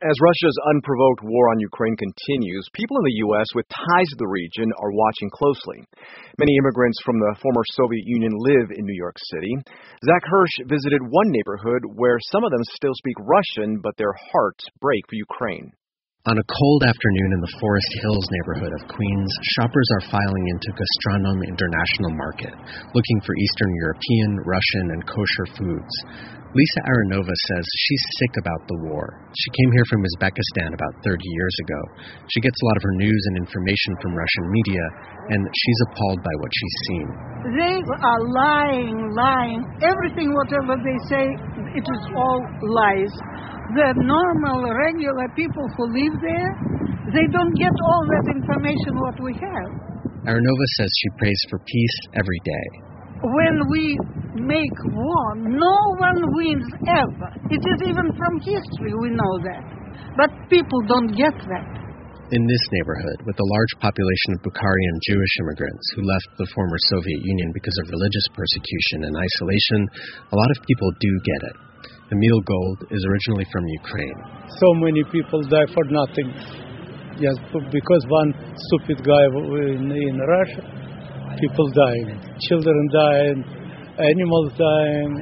As Russia's unprovoked war on Ukraine continues, people in the U.S. with ties to the region are watching closely. Many immigrants from the former Soviet Union live in New York City. Zach Hirsch visited one neighborhood where some of them still speak Russian, but their hearts break for Ukraine. On a cold afternoon in the Forest Hills neighborhood of Queens, shoppers are filing into Gastronom International Market, looking for Eastern European, Russian, and kosher foods. Lisa Aronova says she's sick about the war. She came here from Uzbekistan about 30 years ago. She gets a lot of her news and information from Russian media, and she's appalled by what she's seen. They are lying. Everything, whatever they say, it is all lies. The normal, regular people who live there, they don't get all that information what we have. Aronova says she prays for peace every day. When we make war, no one wins ever. It is even from history we know that. But people don't get that. In this neighborhood, with a large population of Bukharian Jewish immigrants who left the former Soviet Union because of religious persecution and isolation, a lot of people do get it. Emil Gold is originally from Ukraine. So many people die for nothing. Just because one stupid guy in Russia, people dying. Children dying, animals dying.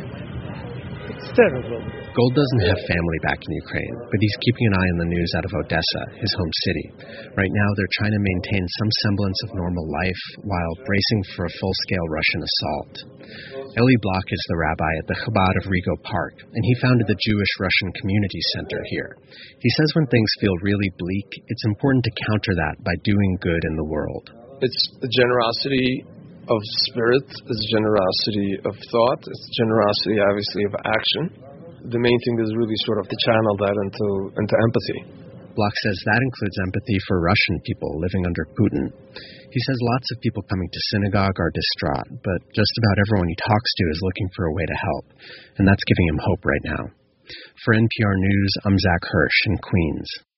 It's terrible. Gold doesn't have family back in Ukraine, but he's keeping an eye on the news out of Odessa, his home city. Right now, they're trying to maintain some semblance of normal life while bracing for a full-scale Russian assault. Eli Block is the rabbi at the Chabad of Rigo Park, and he founded the Jewish-Russian Community Center here. He says when things feel really bleak, it's important to counter that by doing good in the world. It's a generosity of spirit, it's generosity of thought, it's generosity, obviously, of action. The main thing is really sort of to channel that into empathy. Block says that includes empathy for Russian people living under Putin. He says lots of people coming to synagogue are distraught, but just about everyone he talks to is looking for a way to help, and that's giving him hope right now. For NPR News, I'm Zach Hirsch in Queens.